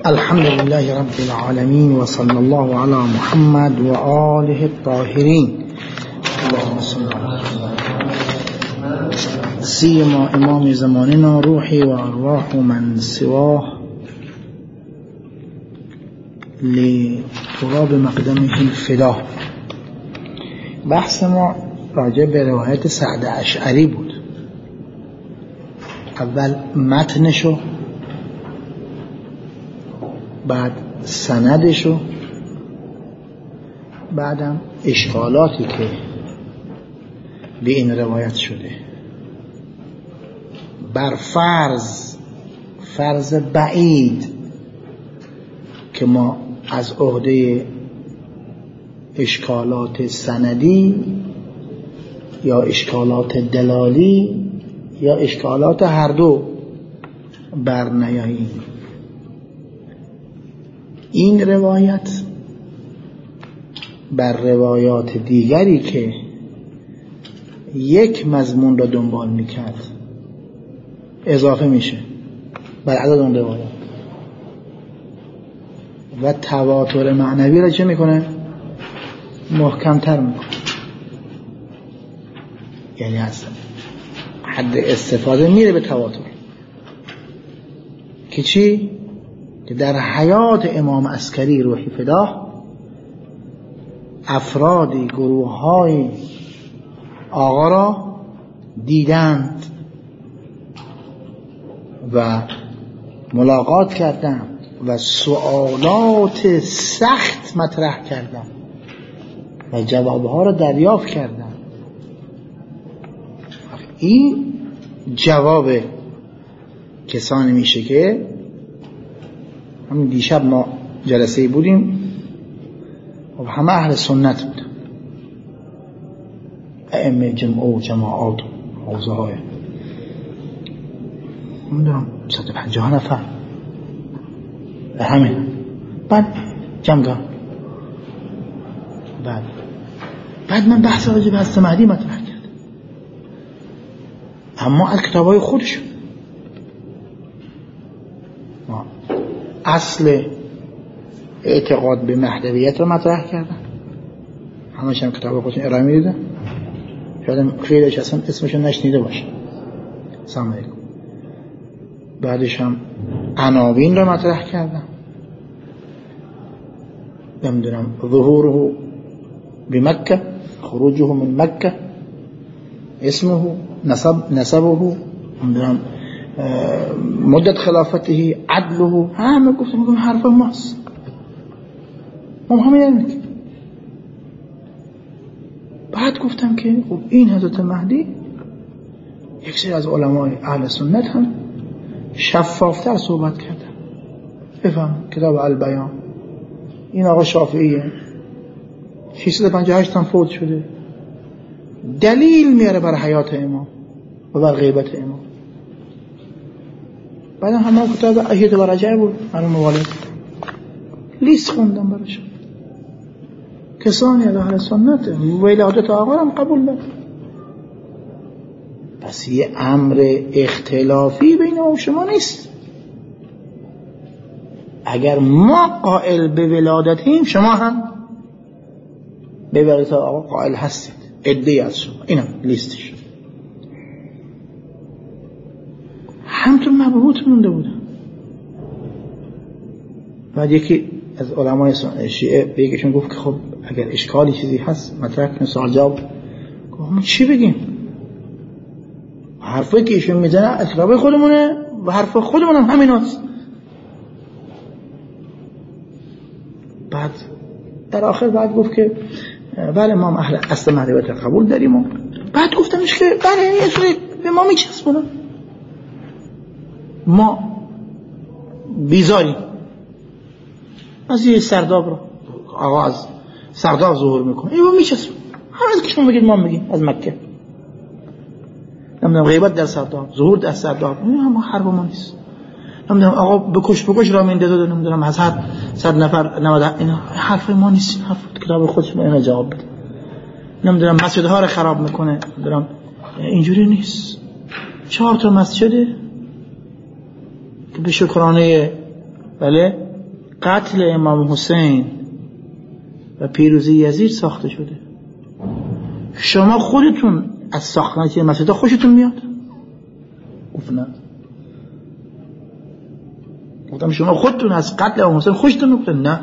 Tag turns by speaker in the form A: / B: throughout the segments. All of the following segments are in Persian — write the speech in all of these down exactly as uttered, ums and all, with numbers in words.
A: الحمد لله رب العالمين وصلى الله على محمد وآله الطاهرين اللهم صل على سيما امام زماننا روحي وارواح من سواه لتراب مقدمه الفدا. بحث ما راجع به روایت سعد اشعری بود. اول متنشو، بعد سندشو، بعدم اشکالاتی که به این روایت شده. بر فرض فرض بعید که ما از عهده اشکالات سندی یا اشکالات دلالی یا اشکالات هر دو بر نیاییم. این روایت بر روایات دیگری که یک مضمون را دنبال میکرد اضافه میشه بر عدد اون روایات و تواتر معنوی را چه میکنه؟ محکمتر میکنه. یعنی از حد استفاده میره به تواتر که چی؟ که در حیات امام عسکری روحی فدا افرادی گروه های آقا را دیدند و ملاقات کردند و سوالات سخت مطرح کردند و جوابها را دریافت کردند. این جواب کسانی میشه که همین دیشب ما جلسه بودیم و همه اهل سنت بودن، ائمه جمع و جماعات و حوزه های میدونم صد و پنجاه نفر و همین بعد جمع بعد بعد من بحث راجع به حضرت مهدی مطرح کردم، اما از کتابای خودشون. اصل اعتقاد به مهدویت رو مطرح کردن، همش هم کتاب خودشون ارائه میدادن، شاید خیلیش اصلا اسمشون نشنیده باشه. سلام علیکم. بعدش هم عناوین رو مطرح کردن، نمیدونم ظهوره بمکه، خروجه من مکه، اسمه، نسب نسبه، نمیدونم مدت خلافته، عدله، همه گفتم میگم حرف ماست. ما همه یعنی بعد گفتم که خب این حضرت مهدی یک سری از علمای اهل سنت هم شفافتر صحبت کردن. بفهم کتاب البیان، این آقا شافعیه، ششصد و پنجاه و هشت هم فوت شده، دلیل میاره بر حیات امام و بر غیبت امام. بعد همه کتاب احیات و رجعه بود، من موالد لیست خوندم براشون. کسانی از اهل سنت ولادت آقا هم قبول دارن. پس یه امر اختلافی بین ما و شما نیست. اگر ما قائل به ولادتیم، شما هم به ولادت آقا قائل هستید، عده‌ای از شما. اینم لیستش. همطور مبهوت مونده بودن. بعد یکی از علمای شیعه به یکیشون گفت که خب اگر اشکالی چیزی هست مطرح کنه، سوال جواب. گفت ما چی بگیم؟ حرفی که ایشون میزنه اطلاع خودمونه و حرف خودمون هم همین هست. بعد در آخر بعد گفت که بله ما اهل اصل مهدویت قبول داریم. و بعد گفتمش که بله این اصلا به ما میچسبونه، ما بیزاریم از یه سرداب رو. آقا از سرداب ظهور میکنه، این ما میچسبونه، همه از کشون بگید ما میگیم از مکه، نمیدونم غیبت در سرداب، ظهور در سرداب، این هم حرف ما نیست. نمیدونم آقا بکش بکش را مینده داده، نمیدونم از هر صد نفر نود، این حرف ما نیست. حرف کتاب خودش ما اینا جواب بده. نمیدونم مسجدها رو خراب میکنه، نمیدونم اینجوری نیست. چهار تا مسجده که به شکرانه بله قتل امام حسین و پیروزی یزید ساخته شده. شما خودتون از ساختن این مسجد خوشتون میاد؟ گفت نه. گفتم شما خودتون از قتل امام حسین خوشتون میاد؟ نه.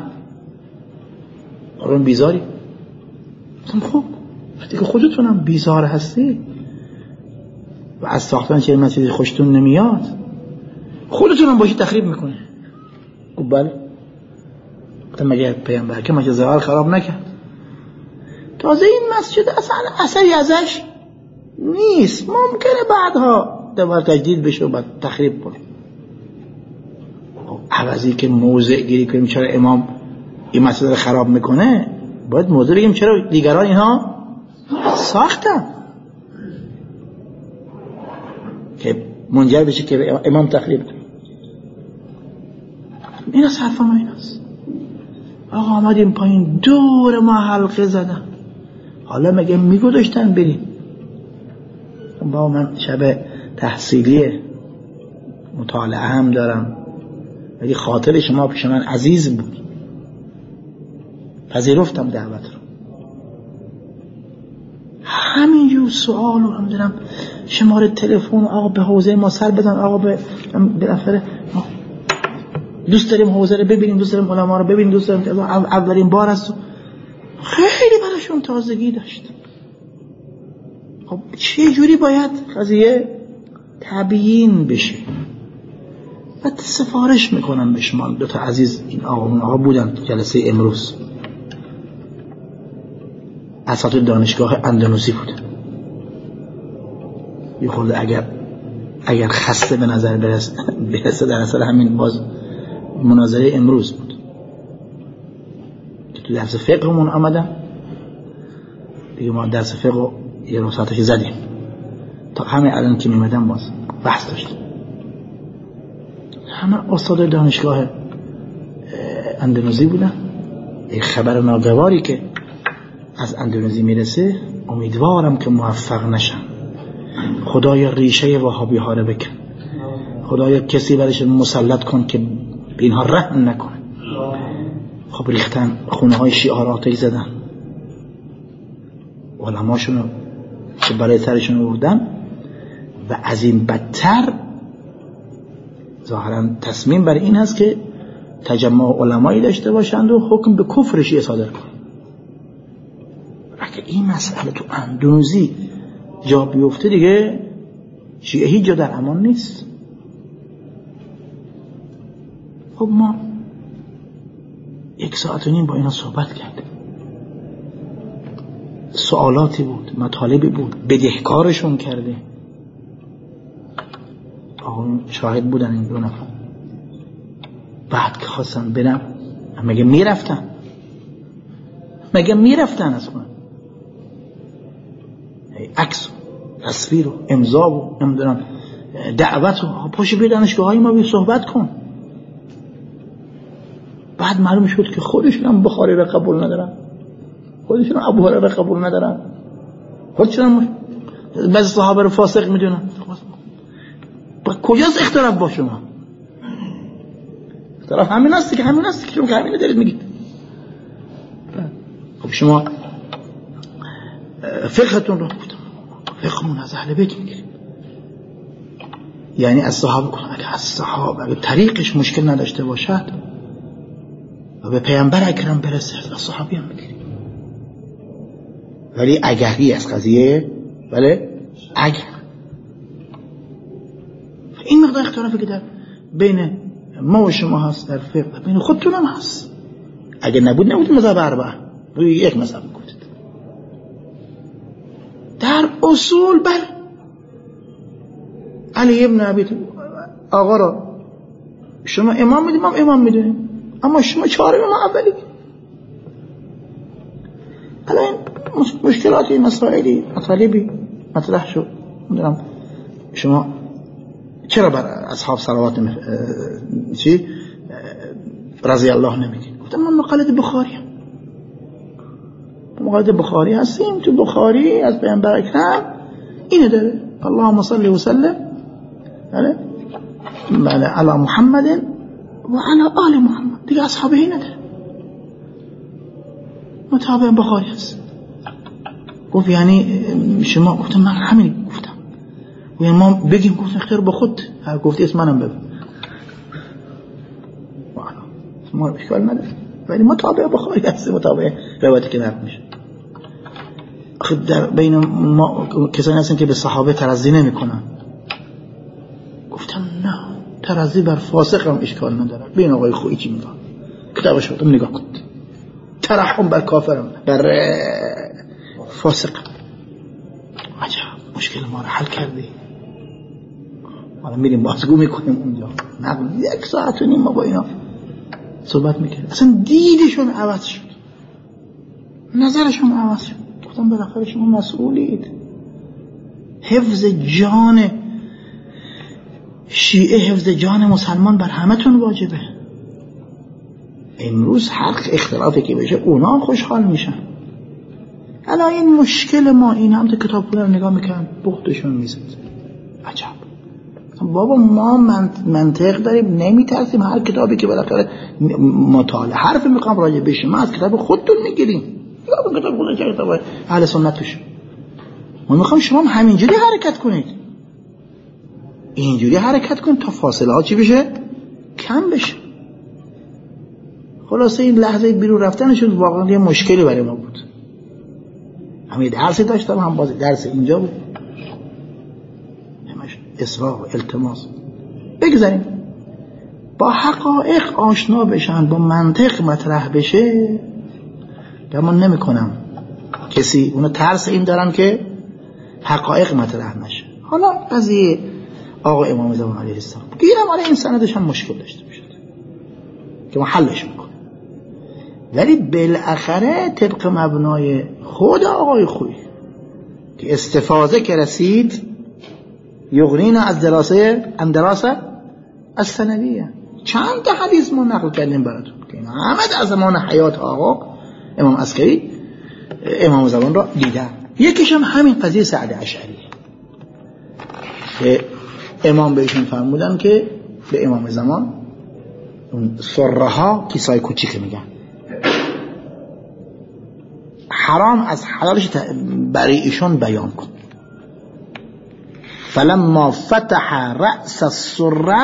A: آرون بیزاری؟ گفتم خب وقتی که خودتونم بیزار هستی و از ساختن چه مسجدی خوشتون نمیاد، خودتونم باشی تخریب میکنه. گفت بله. گفتم مگه پیامبر که مسجد زوال خراب نکرد؟ تازه این مسجد اصلا اثری ازش نیست، ممکنه بعدها دوباره تجدید بشه و بعد تخریب کنه. عوضی که موضع گیری کنیم چرا امام این مسجد رو خراب میکنه، باید موضع بگیم چرا دیگران اینها ساختن که منجر بشه که امام تخریب کنه. این از حرف ما این است. آقا آمدیم پایین دور ما حلقه زدن، حالا مگه میگذاشتن بریم؟ با من شب تحصیلی مطالعه هم دارم، ولی خاطر شما پیش من عزیز بود، پذیرفتم دعوت رو. همینجور سوال رو هم دارم، شماره تلفن آقا به حوزه ما سر بزن، آقا به بالاخره دوست داریم حوزه رو ببینیم، دوست داریم علما رو ببینیم، دوست داریم اولین بار است. خیلی براشون تازگی داشت. خب چه جوری باید قضیه تبیین بشه؟ بعد سفارش میکنم به شما، دو تا عزیز این آقا آقا بودن جلسه امروز، اساتید دانشگاه اندونزی بودن. یه خورده اگر اگر خسته به نظر برسه, برسه در اصل همین باز مناظره امروز بود که تو درس فقهمون آمدن دیگه. ما درس فقه یه رو ساعتش زدیم تا همه الان که میمدن باز بحث داشتیم. همه استاد دانشگاه اندونزی بودن. یک خبر ناگواری که از اندونزی میرسه، امیدوارم که موفق نشن. خدایا ریشه وهابی ها رو بکن، خدایا کسی برش مسلط کن که به اینها رحم نکنه. خب ریختن خونه های شیعه را آتش زدن، علماشونو که برای سرشون آوردن و از این بدتر ظاهرا تصمیم بر این هست که تجمع علمایی داشته باشند و حکم به کفر شیعه صادر کنند. اگه این مسئله تو اندونزی جا بیفته دیگه شیعه هیچ جا در امان نیست. خب ما یک ساعت و نیم با اینا صحبت کردیم، سوالاتی بود، مطالبی بود، بدهکارشون کرده. آقا شاهد بودن این دو نفر. بعد که خواستن برم، مگه میرفتن؟ مگه میرفتن از خونه؟ عکس و تصویر و امضا و نمیدونم دعوت و پاشو بیا دانشگاه های ما بیا صحبت کن. بعد معلوم شد که خودشون هم بخاری را قبول ندارن، خودشون هم ابو هریره را قبول ندارن، خودشون هم بعضی صحابه رو فاسق میدونن. با کجاست اختلاف با شما؟ اختلاف همین است که همین است که شما همین دارید میگید. خب شما فقهتون رو گفتم، فقهمون از اهل بیت میگیریم، یعنی از صحابه کن. اگه از صحابه اگه طریقش مشکل نداشته باشد و به پیامبر اکرم برسه از صحابی هم میگیریم. ولی اگری از قضیه، بله اگر این مقدار اختلافی که در بین ما و شما هست در فقه، بین خودتون هم هست. اگه نبود نبود مذهب اربعه، روی یک مذهب میگفتید. در اصول بله علی ابن ابی آقا را شما امام میدونیم، ما امام میدونیم، اما شما چهارم ما اولی. الان مشکلاتی مسائلی مطالبی مطرح شد، میدونم شما چرا بر اصحاب صلوات نمی... چی رضی الله نمیگید؟ گفتم من مقالد بخاری هم مقالد بخاری هستیم، تو بخاری از پیامبر اکرم اینه داره، اللهم صل و سلم بله بله علی محمد و علی آل محمد، دیگه اصحابه نداره، متابع بخاری هست. گفت یعنی شما؟ گفتم من همین گفتم. و یعنی ما بگیم؟ گفت اختیار با خود، هر گفتی اسم منم بگو، ما اشکال نداره، ولی متابع بخاری هست، متابع روایتی که نقل میشه. آخه در بین ما کسانی هستن که به صحابه ترضی نمی کنن. گفتم نه، ترضی بر فاسق هم اشکال نداره. بین آقای خویی چی میگن؟ کتابش رو نگاه کن. ترحم بر کافر، بر فاسق. عجب، مشکل ما رو حل کردی. حالا میریم بازگو میکنیم اونجا. نقل یک ساعت و نیم ما با اینا صحبت میکنیم. اصلا دیدشون عوض شد، نظرشون عوض شد. گفتم بالاخره شما مسئولید. حفظ جان شیعه، حفظ جان مسلمان بر همتون واجبه. امروز هر اختلافی که بشه اونا هم خوشحال میشن. الان این مشکل ما این هم تو کتاب رو نگاه میکنن بختشون میزد. عجب بابا، ما منطق داریم، نمیترسیم. هر کتابی که بالاخره مطالعه حرف میخوام راجع بشه، ما از کتاب خودتون میگیریم. یا کتاب خودتون چه کتاب اهل سنت توشه. ما میخوام شما هم همینجوری حرکت کنید، اینجوری حرکت کنید تا فاصله ها چی بشه؟ کم بشه. خلاصه این لحظه بیرون رفتنشون واقعا یه مشکلی برای ما بود. همین درسی داشتم، هم باز درس اینجا بود، همش اصرار و التماس. بگذاریم با حقایق آشنا بشن، با منطق مطرح بشه. گمان نمی کنم کسی اونو ترس این دارن که حقایق مطرح نشه. حالا قضیه آقا امام زمان علیه السلام گیرم آره این سندش هم مشکل داشته باشد که ما حلش میکنه، ولی بالاخره طبق مبنای خود آقای خویی که استفاضه که رسید یغنینا از دراسه اندراسه از سندیه. چند تا حدیث ما نقل کردیم براتون که اینا همه از زمان حیات آقا امام عسکری امام زمان را دیدن. یکیش هم همین قضیه سعد اشعری که امام بهشون فرمودن که به امام زمان اون سره ها کیسای کوچیک میگن حرام از حلالش برای ایشون بیان کن. فلما فتح رأس السره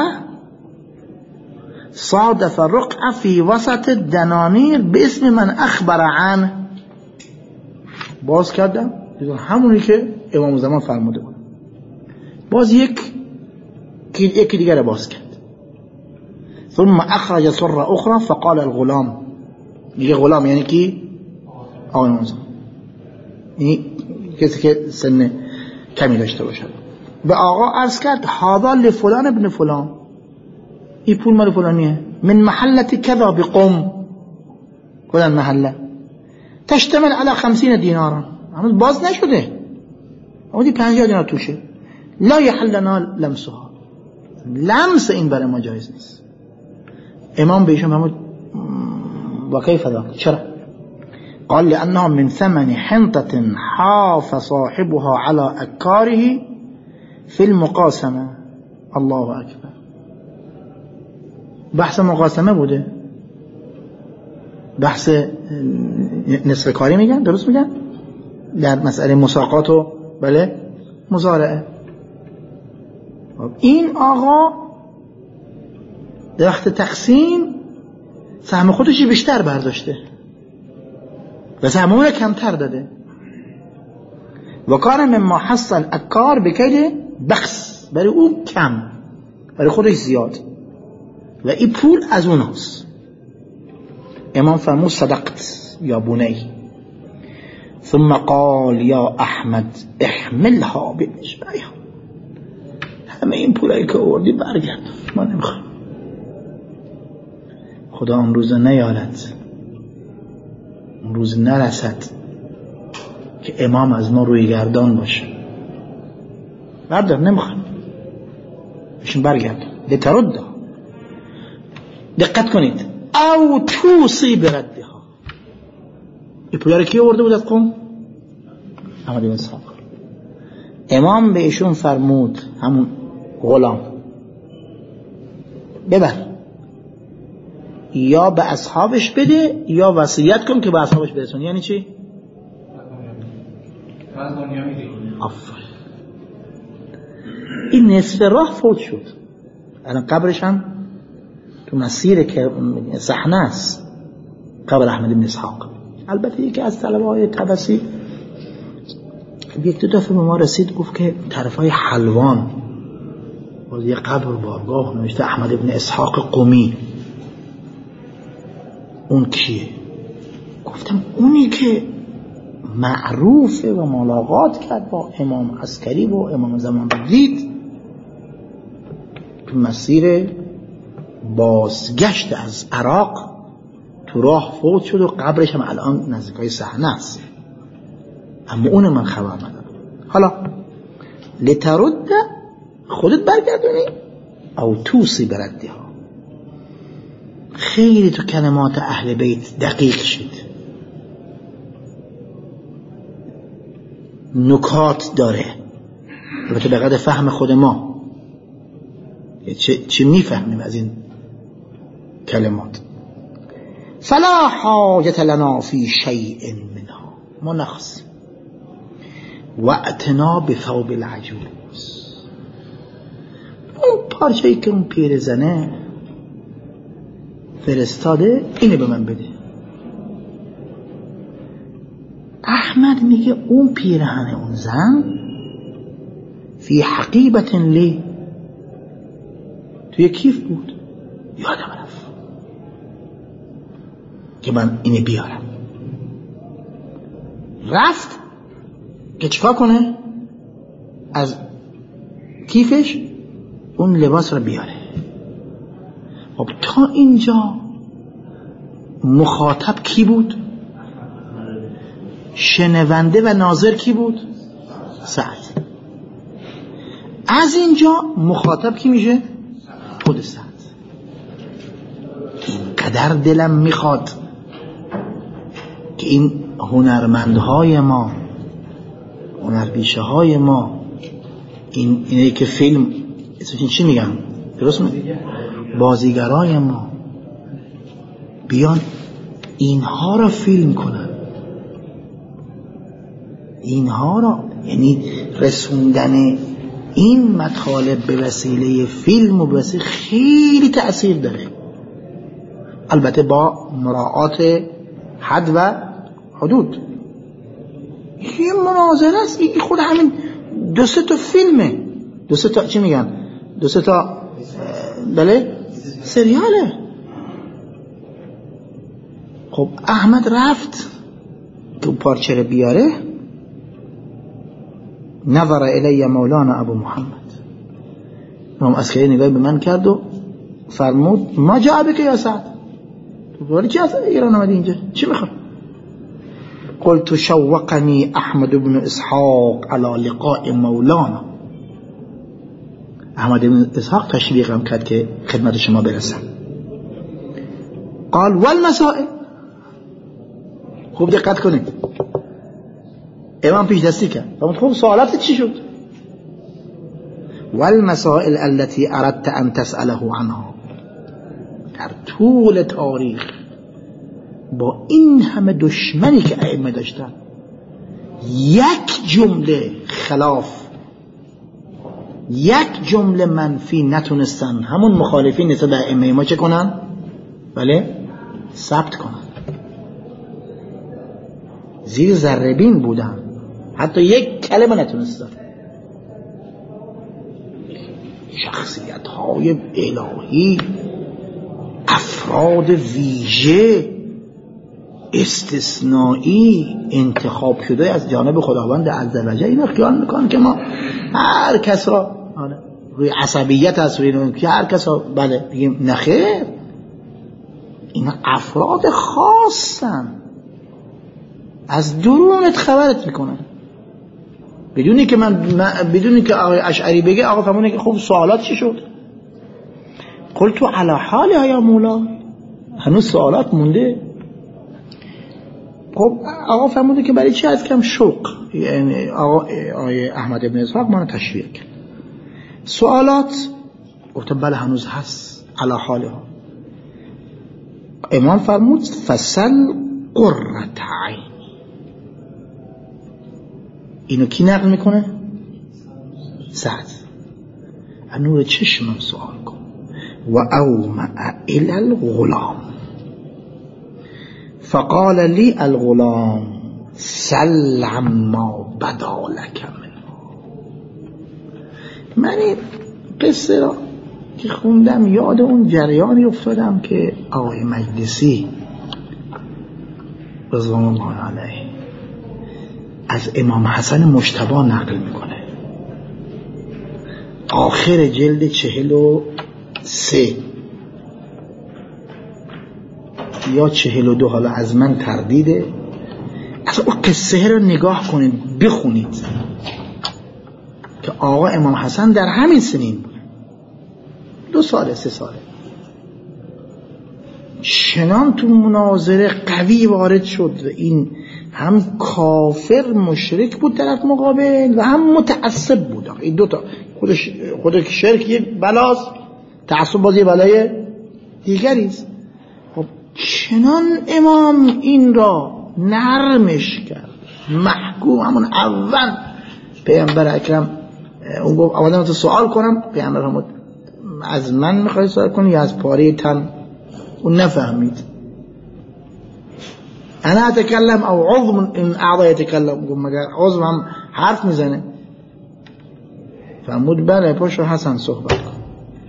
A: صادف رقع في وسط الدنانير باسم من اخبر عنه. باز کردم همونی که امام زمان فرموده بود. باز یک یکی دیگر باز کرد. ثم اخرج سره اخرى فقال الغلام. میگه غلام یعنی کی؟ آقای امام زمان، یعنی کسی که سن کمی داشته باشه. به آقا عرض کرد هذا لفلان ابن فلان، این پول مال فلانیه، من محلت کذا بقم، کدام محله، تشتمل على خمسین دینارا. هنوز باز نشده، اما دی پنجاه دینار توشه. لا يحل لنا لمسها، لمس این برای ما جایز نیست. امام بهشون فرمود و کیف ذاک؟ چرا؟ قال لأنها من ثمن حنطة حاف صاحبها على أكاره في المقاسمة. الله أكبر. بحث مقاسمه بوده، بحث نصف کاری میگن، درست میگن، در مسئله مساقات و بله مزارعه. این آقا در وقت تقسیم سهم خودشی بیشتر برداشته و سهمون کمتر داده. و کان مما حصل اکار بکیل بخس، برای او کم، برای خودش زیاد، و این پول از اوناست. امام فرمود صدقت یا بنی. ثم قال یا احمد احملها بنشبعها، همه این پولایی که آوردی برگرد، ما نمیخوام. خدا اون روز نیارد، اون روز نرسد که امام از ما روی گردان باشه. بردار، نمیخوام، بشین برگرد. لترده، دقت کنید، او توصی بردها. این پولا رو کی آورده بود از قوم؟ احمد بن اسحاق. امام به ایشون فرمود، همون غلام، ببر یا به اصحابش بده یا وصیت کن که به اصحابش برسون. یعنی چی؟ آفرین. این نصف راه فوت شد، الان قبرش هم تو مسیر که صحنه است، قبر احمد بن اسحاق. البته یکی از طلبه‌های طبسی یک دو دفعه به ما رسید گفت که طرفای حلوان باز یه قبر بارگاه نوشته احمد بن اسحاق قمی. اون کیه؟ گفتم اونی که معروفه و ملاقات کرد با امام عسکری و امام زمان دید تو مسیر بازگشت از عراق تو راه فوت شد و قبرش هم الان نزدیکای صحنه است، اما اون من خبر ندارم. حالا لترد خودت برگردونی او توسی بردیها. خیلی تو کلمات اهل بیت دقیق شد، نکات داره، البته به قدر فهم خود ما چه, چه میفهمیم از این کلمات. فلا حاجت لنا فی شیء منها، ما نخواست و اعتنا بثوب العجوز. اون پارچه‌ای که اون پیرزنه فرستاده اینه به من بده. احمد میگه اون پیرهن اون زن فی حقیبت لی، توی کیف بود، یادم رفت که من اینه بیارم. رفت که چیکار کنه؟ از کیفش اون لباس رو بیاره. خب تا اینجا مخاطب کی بود؟ شنونده و ناظر کی بود؟ سعد. از اینجا مخاطب کی میشه؟ خود سعد. اینقدر دلم میخواد که این هنرمندهای ما، هنرپیشه های ما، این اینه که فیلم اسمش چی میگن؟ درست میگم؟ بازیگرای ما بیان اینها را فیلم کنن، اینها را، یعنی رسوندن این مطالب به وسیله فیلم و به وسیله خیلی تأثیر داره، البته با مراعات حد و حدود. یه مناظره است، این خود همین دو سه تا فیلمه، دو سه تا چی میگن، دو سه تا بله سریاله. خب احمد رفت که پارچه رو بیاره. نظر الی مولانا ابو محمد، امام عسکری نگاه به من کرد و فرمود ما جا بک یا سعد، تو ولی چی از ایران آمدی اینجا، چی میخوای؟ قلت شوقني احمد بن اسحاق على لقاء مولانا. احمد بن اسحاق تشویقم کرد که خدمت شما برسم. قال والمسائل، خوب دقت کنید، امام پیش دستی کرد. خب سوالات چی شد؟ والمسائل التي اردت ان تسأله عنها. در طول تاریخ با این همه دشمنی که ائمه داشتن، یک جمله خلاف، یک جمله منفی نتونستن همون مخالفین نسبت به ائمه ما چه کنن؟ بله ثبت کنن. زیر ذره بین بودن، حتی یک کلمه نتونستن. شخصیت های الهی، افراد ویژه استثنایی انتخاب شده از جانب خداوند عزوجل، اینا خیال میکنن که ما هر کس را روی عصبیت هست، روی که هر کس را بله بگیم نخیر. اینا افراد خاصن، از درونت خبرت میکنن بدونی که من بدونی که آقای اشعری بگه آقا فهمونه که خب سوالات چی شد؟ قلت تو علی حالها یا مولا، هنوز سوالات مونده. خب آقا فهمونه که برای چی از کم شوق، یعنی آقا آقای احمد بن اسحاق منو تشویق کرد. سوالات گفتم بله هنوز هست، علی حالها. امام فرمود فسل قرة عین. اینو کی نقل میکنه؟ سعد. نور چشمم سوال کن. و اومع الی الغلام فقال لی الغلام سل عما بدا لک منه. من این قصه را که خوندم یاد اون جریانی افتادم که آقای مجلسی رضوان الله علیه از امام حسن مجتبی نقل میکنه. آخر جلد چهل و سه یا چهل و دو، حالا از من تردیده. اصلا اون قصه رو نگاه کنید، بخونید که آقا امام حسن در همین سنین بود، دو ساله سه ساله، چنان تو مناظره قوی وارد شد و این هم کافر مشرک بود طرف مقابل و هم متعصب بود. این دوتا خودش خود شرک یک بلاست، تعصب باز یه بلای دیگریست. خب چنان امام این را نرمش کرد، محکوم. همون اول پیامبر اکرم اون گفت اولا تو سوال کنم، پیامبر فرمود از من میخوای سوال کنی یا از پاره تن؟ اون نفهمید. انا اتکلم او عضو ان اعضا یتکلم، مگر عضو هم حرف میزنه؟ فرمود بله، پاشو حسن صحبت کن.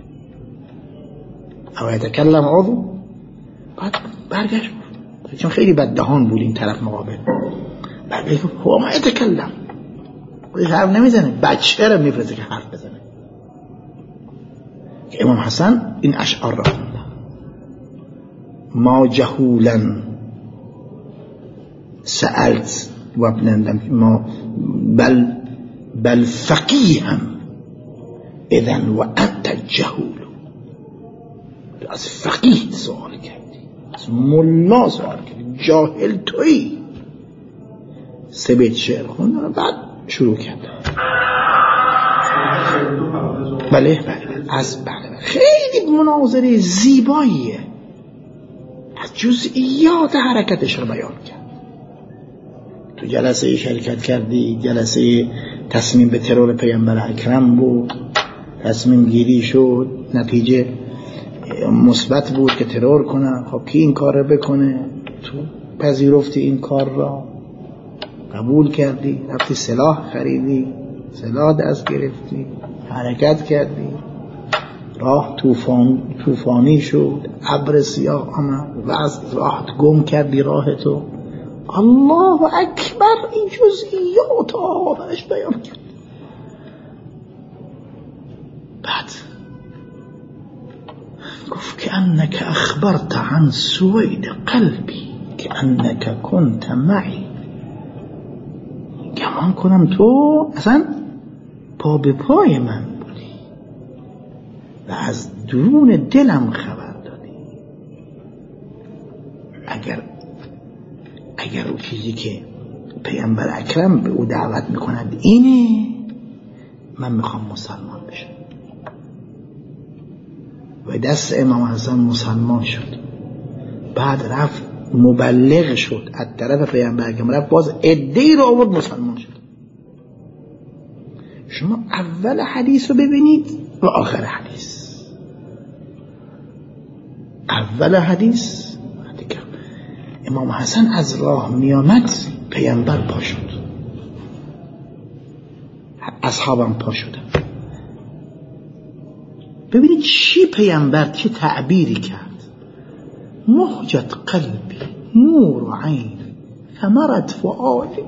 A: او یتکلم عضو. بعد برگشت چون خیلی بددهان بود این طرف مقابل، برگشت هو ما یتکلم، خودش حرف نمیزنه، بچه رو میفرسته که حرف بزنه. که امام حسن این اشعار را خوندن: ما جهولا سألت و ابنندم ما بل بل فقیهم اذن و انت جهول. از فقیه سوال کردی، از ملا سوال کردی، جاهل تویی. سه بیت شعر خوندن، بعد شروع کرد. بله بله از بله خیلی مناظره زیباییه، از جزئیات حرکتش رو بیان کرد. تو جلسه شرکت کردی، جلسه تصمیم به ترور پیامبر اکرم بود، تصمیم گیری شد، نتیجه مثبت بود که ترور کنن. خب کی این کار رو بکنه؟ تو پذیرفتی این کار را، قبول کردی، رفتی سلاح خریدی، سلاح دست گرفتی، حرکت کردی، راه طوفان طوفانی شد، ابر سیاه آمد و از راه گم کردی راه تو. الله اکبر، این جزئیات آقایش بیان کرد. بعد گفت که انک اخبرت عن سوید قلبی که انک کنت معی. گمان کنم تو اصلا پا به پای من بودی و از درون دلم خبر دادی. اگر اگر اون چیزی که پیامبر اکرم به او دعوت میکند اینه، من میخوام مسلمان بشم. و دست امام حسن مسلمان شد. بعد رفت مبلغ شد از طرف پیامبر اکرم، رفت باز عده‌ای رو آورد مسلمان شد. شما اول حدیث رو ببینید و آخر حدیث. اول حدیث امام حسن از راه می آمد، پیامبر پا شد، اصحابم پا شدن. ببینید چی پیامبر چه تعبیری کرد: مهجت قلبی نور عین ثمرت فؤادی.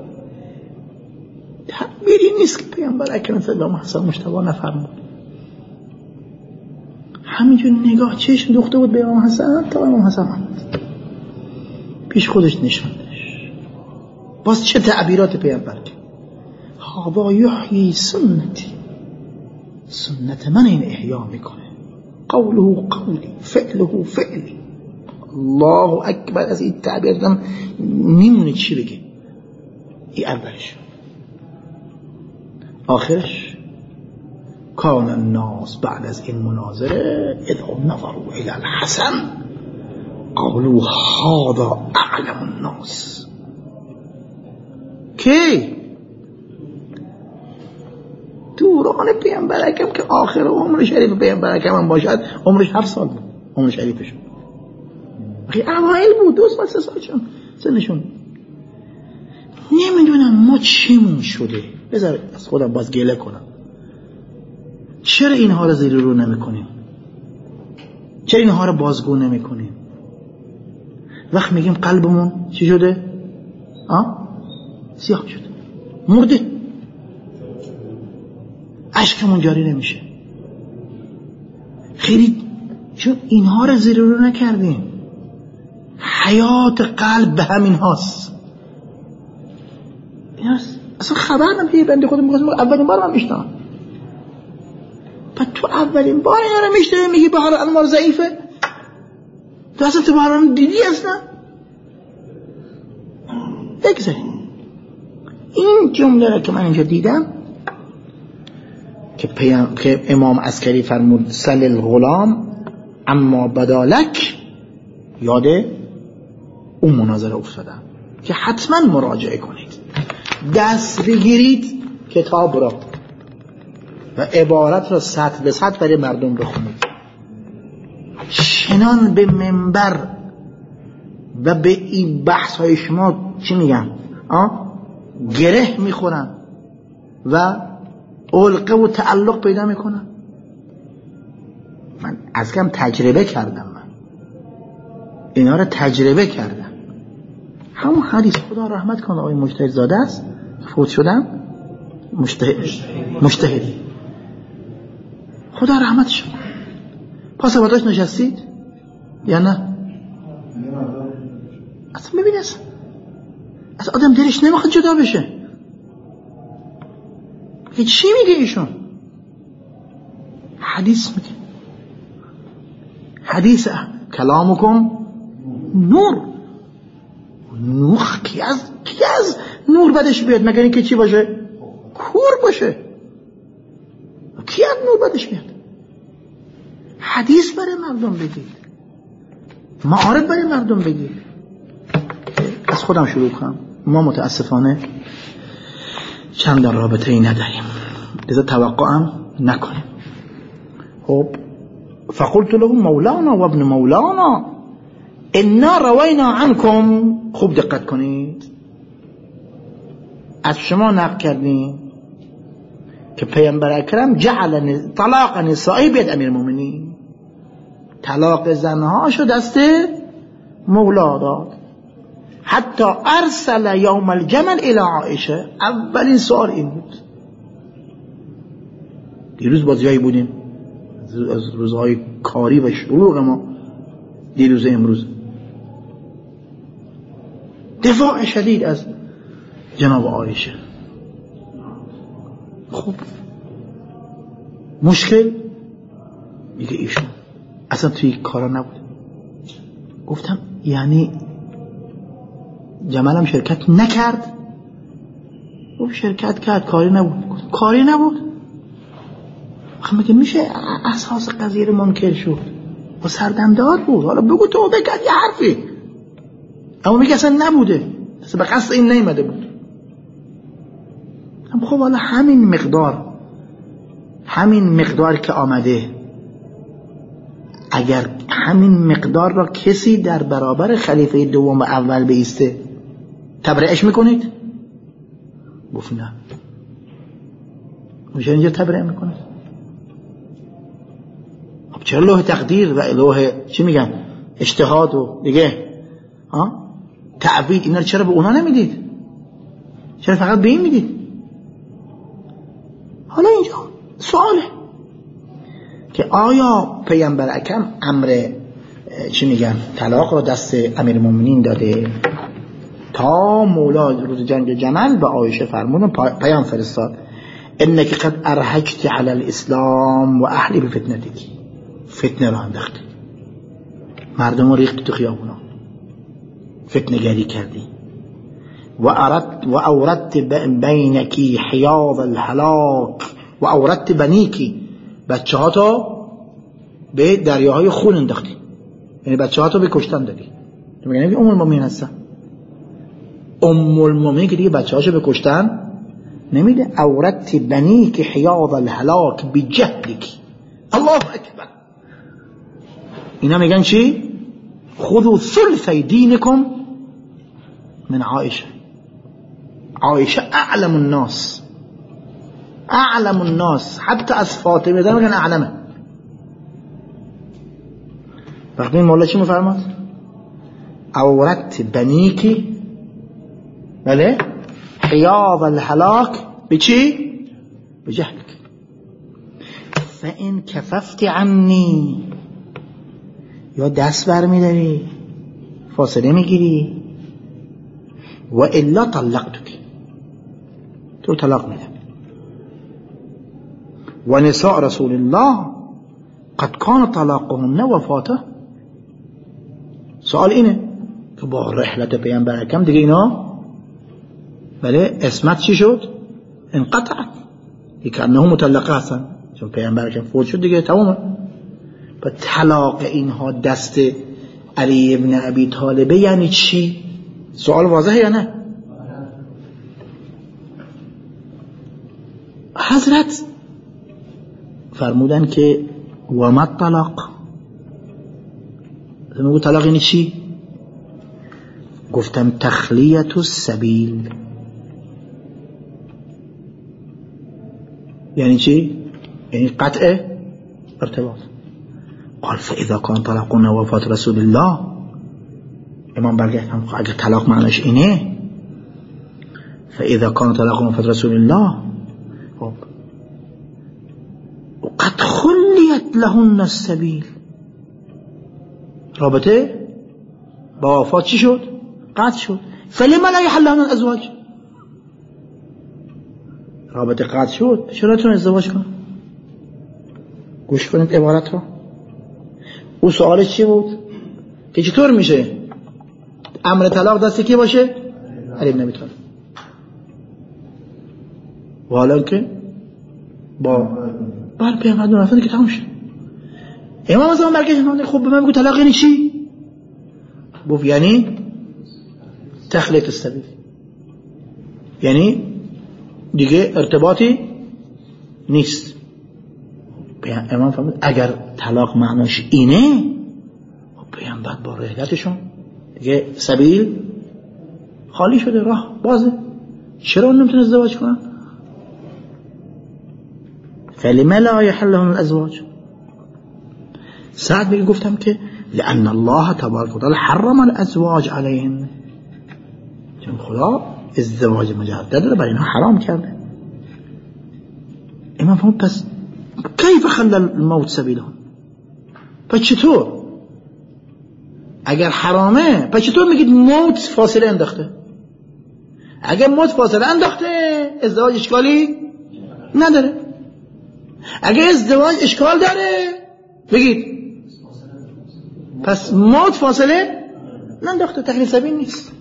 A: تعبیری نیست که پیامبر اکرم صلی الله علیه و مجتبی نفرمود. همینجور نگاه چشم دوخته بود به امام حسن تا امام حسن آمد پیش خودش نشاندش. باز چه تعبیرات پیامبر کرد: هذا یحیی سنتی، سنت من این احیا میکنه، قوله قولی فعله فعلی. الله اکبر. از این تعبیر دم نیمونه چی بگه. این اولش. آخرش کان الناس بعد از این مناظره اذا نظروا الى الحسن قالوا هذا اعلم الناس. کی دوران پیامبر اکرم که آخر عمر شریف پیامبر اکرم هم باشد، عمرش هفت سال بود عمر شریفش. اخی اوایل بود، دو سال سه سال شون سنشون. نمیدونم ما چیمون شده. بذار از خودم باز گله کنم، چرا اینها رو زیر رو نمی کنیم؟ چرا اینها رو بازگو نمی کنیم؟ وقت میگیم قلبمون چی شده؟ آه؟ سیاه شده، مرده، اشکمون جاری نمیشه. خیلی چون اینها رو زیر رو نکردیم. حیات قلب به همین هاست. اصلا خبر نمیده. بنده خودم میخواستم اولین بار من میشنم، بعد تو اولین بار اینا رو میشنه میگی بهار انوار ضعیفه؟ تو اصلا تو بهار دیدی اصلا؟ بگذاریم این جمله رو که من اینجا دیدم که, پیام... که امام عسکری فرمود سل الغلام اما بدالک، یاد اون مناظره افتادم که حتما مراجعه کنید، دست بگیرید کتاب را و عبارت را سطر به سطر برای مردم بخونید. چنان به منبر و به این بحث های شما چی میگن آه؟ گره میخورن و علقه و تعلق پیدا میکنن. من از کم تجربه کردم، من اینا رو تجربه کردم. همون حدیث خدا رحمت کنه آقای مجتهد زاده است، فوت شدن مجتهد مجتهد خدا رحمتش کنه. پاسباداش نشستید یا نه؟ اصلا ببین اصلا از آدم دلش نمیخواد جدا بشه. چی میگه ایشون؟ حدیث میگه، حدیث کلامکم نور. نور کی از کی از نور بدش بیاد؟ مگر اینکه چی باشه؟ کور باشه. کی از نور بدش بیاد؟ حدیث برای مردم بگید، معارف برای مردم بگید. از خودم شروع کنم. ما متاسفانه چند رابطه ای نداریم، لذا توقعم نکنیم. خب فقلت له مولانا و ابن مولانا انا روینا عنکم. خوب دقت کنید، از شما نقل کردیم که پیامبر اکرم جعل طلاق نسائی بید امیر المؤمنین، طلاق زنهاشو دست مولا داد. حتی ارسل یوم الجمل الى عائشه. اولین سوال این بود. دیروز باز جایی بودیم از روزهای کاری و شروع ما، دیروز امروز دفاع شدید از جناب عایشه. خب مشکل میگه ایشون اصلا توی کارا نبود. گفتم یعنی جمالم شرکت نکرد؟ گفت شرکت کرد، کاری نبود. کاری نبود؟ خب میگه میشه اساس قضیه رو منکر شد؟ با سردمدار بود. حالا بگو تو بگرد یه حرفی، اما میگه اصلا نبوده، اصلا به قصد این نیمده بود. خب حالا همین مقدار همین مقدار که آمده، اگر همین مقدار را کسی در برابر خلیفه دوم و اول بیسته تبرئهش میکنید؟ گفت نه. میشه اینجا تبرئه میکنید؟ خب چرا لوح تقدیر و لوح چی میگن اجتهاد و دیگه ها تعویض اینا رو چرا به اونا نمیدید؟ چرا فقط به این میدید؟ حالا اینجا سواله که آیا پیامبر اکرم امر چی میگن طلاق رو دست امیرالمومنین داده تا مولا روز جنگ جمل به عایشه فرمودن، پیام فرستاد انک قد ارهجت علی الاسلام و اهلی بفتنتک. فتنه رو انداختی، مردم رو ریختی تو خیابونا، فتنه گری کردی. و اردت و اوردت بینکی حیاض الهلاک و اوردت بنیکی، بچه ها تا به دریاهای خون انداختی. یعنی بچه ها تو به کشتن دادی. تو میگه ام المؤمنین هستن. ام المؤمنین که دیگه بچه هاشو به کشتن نمیده. اورت بنی که حیاض الهلاک بجهلک. الله اکبر. اینا میگن چی؟ خذوا ثلثی دینکم من عایشه. عایشه اعلم الناس، اعلم الناس، حتی از فاطمه در میگن اعلمه. وقتی این مولا چی میفرماد؟ اورت بنیکی بله حیاض الهلاک بچی؟ بجهلک. فان کففت عنی، یا دست برمیداری فاصله میگیری، و الا طلقتک، تو طلاق میدم. و نساء رسول الله قد کان طلاقهن وفاته. سوال اینه که با رحلت پیامبر اکرم دیگه اینا بله اسمت چی شد؟ انقطعت، دیگه انه مطلقه هستن، چون پیامبر اکرم فوت شد دیگه تمامه. و طلاق اینها دست علی ابن ابی طالبه یعنی چی؟ سوال واضحه یا نه؟ حضرت فرمودن که و ما طلاق، میگو طلاق یعنی چی؟ گفتم تخلیت السبیل. یعنی چی؟ یعنی قطع ارتباط. قال فاذا كان طلاقنا وفات رسول الله، امام برگشت هم اگر طلاق معنیش اینه، فاذا كان طلاقنا وفات رسول الله قد خلیت لهن السبیل، رابطه با وفات چی شد؟ قطع شد. فلما لا يحل لهن الازواج، رابطه قطع شد چرا تون ازدواج کن؟ گوش کنید عبارت رو. او سوالش چی بود؟ که چطور میشه امر طلاق دست کی باشه؟ علی بن ابی طالب. و حالا که با بر پیامبر دو نفر که تموم شد. امام زمان برگشت خب به من بگو طلاق یعنی چی؟ گفت یعنی تخلیت السبیل، یعنی دیگه ارتباطی نیست. امام فرمود اگر طلاق معناش اینه، پیامبر با رحلتشون دیگه سبیل خالی شده، راه بازه، چرا اون نمیتونه ازدواج کنن؟ فلما لا يحل لهم الازواج. سعد میگه گفتم که لان الله تبارک و تعالی حرم الازواج علیهم، چون خدا ازدواج مجدد رو برای اینها حرام کرده. امام فرمود پس کیف خلى الموت سبیلهم، پس چطور اگر حرامه پس چطور میگید موت فاصله انداخته؟ اگر موت فاصله انداخته ازدواج اشکالی نداره. اگر ازدواج اشکال داره بگید پس موت فاصله ننداخته، تخلیه سبیل نیست.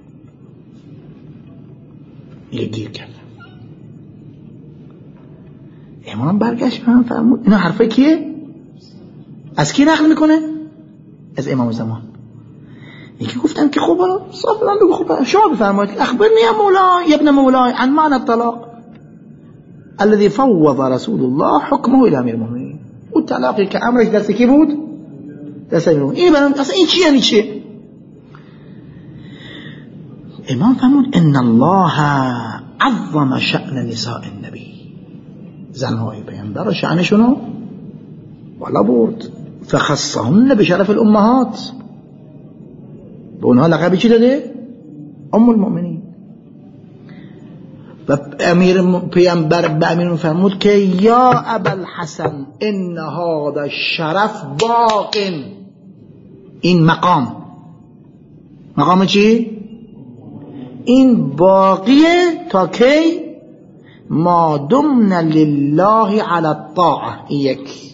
A: یک گیر کرد. امام برگشت به هم فرمود اینا حرفه کیه؟ از کی نقل میکنه؟ از امام زمان. یکی گفتن که خب صاف من بگو خب شما بفرمایید اخبرنی یا مولا ابن مولا عن معنى الطلاق الذي فوض رسول الله حكمه الى امير المؤمنين. اون طلاقی که امرش دست کی بود؟ دست امیر المؤمنین. این برام اصلا این چی یعنی چیه؟ امام فرمود ان الله عظم شأن نساء النبی، زنهای پیامبر شأنشونو بالا برد. فخصهن بشرف الامهات، به اونها لقب چی داده؟ ام المؤمنین. و امیر پیامبر به امیر فرمود که یا ابوالحسن ان هذا الشرف باق، این مقام مقام چی؟ این باقیه تا کی؟ ما دمنا لله على الطاعه. یک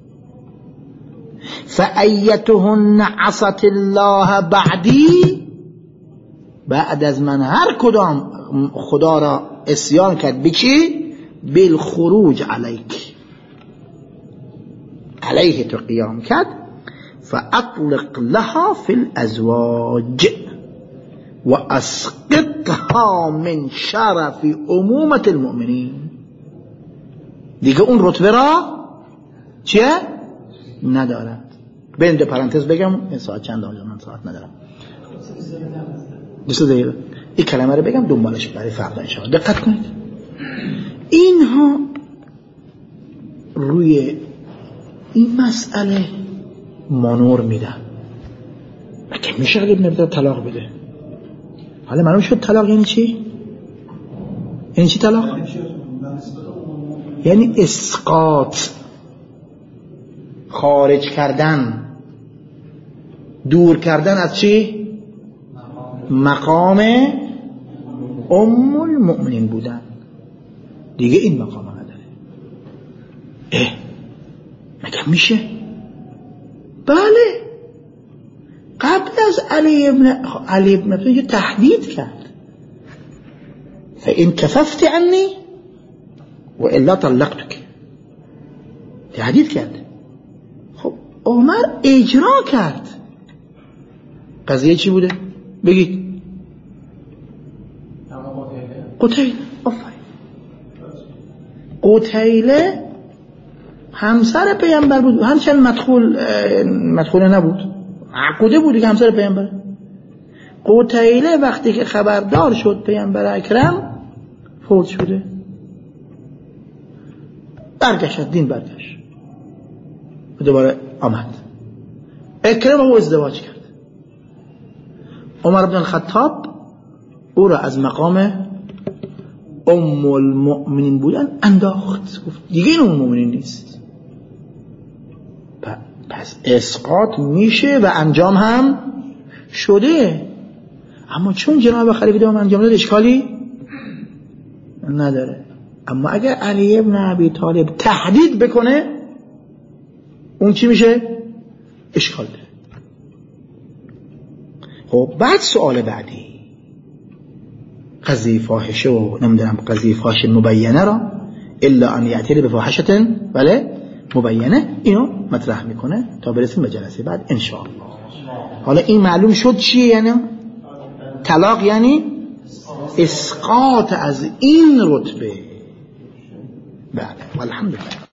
A: فایتهن عصت الله بعدی، بعد از من هر کدام خدا را عصیان کرد بچی؟ بالخروج علیک، علیه تو قیام کرد. فاطلق لها في الازواج و اسقطها من شرف امومة المؤمنین. دیگه اون رتبه را چیه؟ ندارد. بین دو پرانتز بگم این ساعت چند آجا من ساعت ندارم. دوست دقیقه این کلمه رو بگم دنبالش برای فردا انشاءالله. دقت کنید اینها روی این مسئله مانور میدن. مگه میشه ابن ابی طالب طلاق بده؟ حالا معلوم شد طلاق یعنی چی؟ یعنی چی طلاق؟ یعنی اسقاط، خارج کردن، دور کردن از چی؟ مقام ام المؤمنین بودن. دیگه این مقام نداره. اه مگه میشه؟ بله قبل از علی ابن علی ابن ابی طالب تهدید کرد فإن کففت عنی و الا طلقتک. تهدید کرد. خب عمر اجرا کرد. قضیه چی بوده؟ بگید. قتیله. آفرین. قتیله همسر پیامبر بود، همچنین مدخول مدخول نبود، عقوده بود که همسر پیامبر. قتیله وقتی که خبردار شد پیامبر اکرم فوت شده، برگشت دین، برگشت دوباره آمد. اکرم با او ازدواج کرد. عمر بن الخطاب او را از مقام ام المؤمنین بودن انداخت، گفت دیگه این ام المؤمنین نیست. پس اسقاط میشه و انجام هم شده. اما چون جناب خلیفه دوم انجام داد اشکالی نداره. اما اگر علی ابن ابی طالب تهدید بکنه اون چی میشه؟ اشکال داره. خب بعد سوال بعدی، قضیه فاحشه و نمیدونم قضیه فاحشه مبینه را الا ان یأتی بفاحشه بله مبینه، اینو مطرح میکنه تا برسیم به جلسه بعد ان شاء الله. حالا این معلوم شد چیه؟ یعنی طلاق یعنی اسقاط از این رتبه. بله والحمدلله.